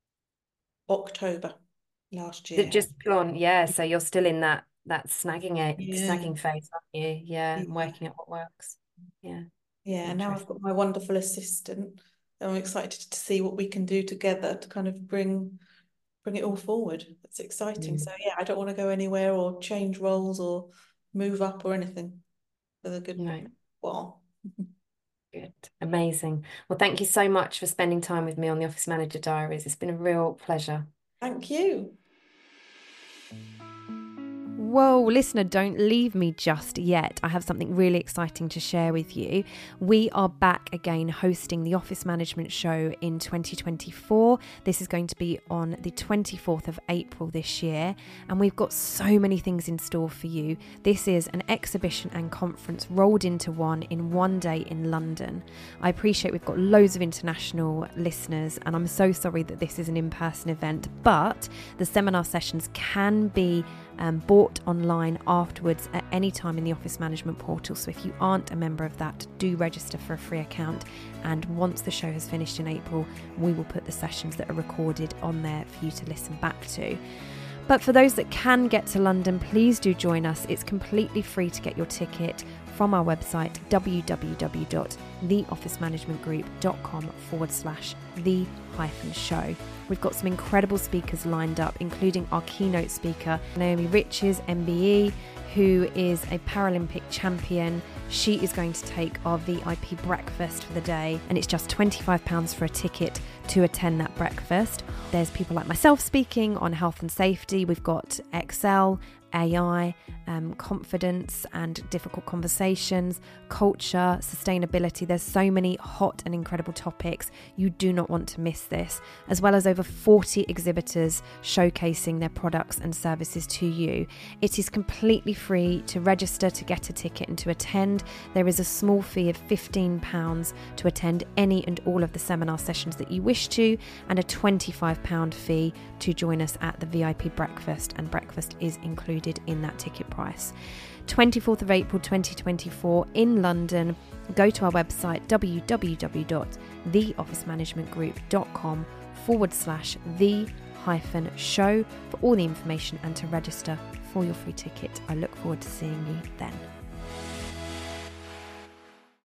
October last year. Just gone, yeah. So you're still in that snagging Yeah. phase, aren't you? Yeah, and working out what works. Yeah. Yeah, and now I've got my wonderful assistant. I'm excited to see what we can do together to kind of bring it all forward. It's exciting. So yeah, I don't want to go anywhere or change roles or move up or anything for the good while. Good. Amazing. Well, thank you so much for spending time with me on the Office Manager Diaries. It's been a real pleasure. Thank you. Whoa, listener, don't leave me just yet. I have something really exciting to share with you. We are back again hosting the Office Management Show in 2024. This is going to be on the 24th of April this year, and we've got so many things in store for you. This is an exhibition and conference rolled into one in one day in London. I appreciate we've got loads of international listeners, and I'm so sorry that this is an in-person event, but the seminar sessions can be bought online afterwards at any time in the Office Management portal. So if you aren't a member of that, do register for a free account, and once the show has finished in April, we will put the sessions that are recorded on there for you to listen back to. But for those that can get to London, please do join us. It's completely free to get your ticket from our website, www.theofficemanagementgroup.com/the-show. We've got some incredible speakers lined up, including our keynote speaker, Naomi Riches, MBE, who is a Paralympic champion. She is going to take our VIP breakfast for the day, and it's just £25 for a ticket to attend that breakfast. There's people like myself speaking on health and safety. We've got Excel, AI, confidence and difficult conversations, culture, sustainability. There's so many hot and incredible topics. You do not want to miss this, as well as over 40 exhibitors showcasing their products and services to you. It is completely free to register, to get a ticket and to attend. There is a small fee of £15 to attend any and all of the seminar sessions that you wish to, and a £25 fee to join us at the VIP breakfast, and breakfast is included in that ticket price. 24th of April 2024 in London. Go to our website www.theofficemanagementgroup.com/the-show for all the information and to register for your free ticket. I look forward to seeing you then.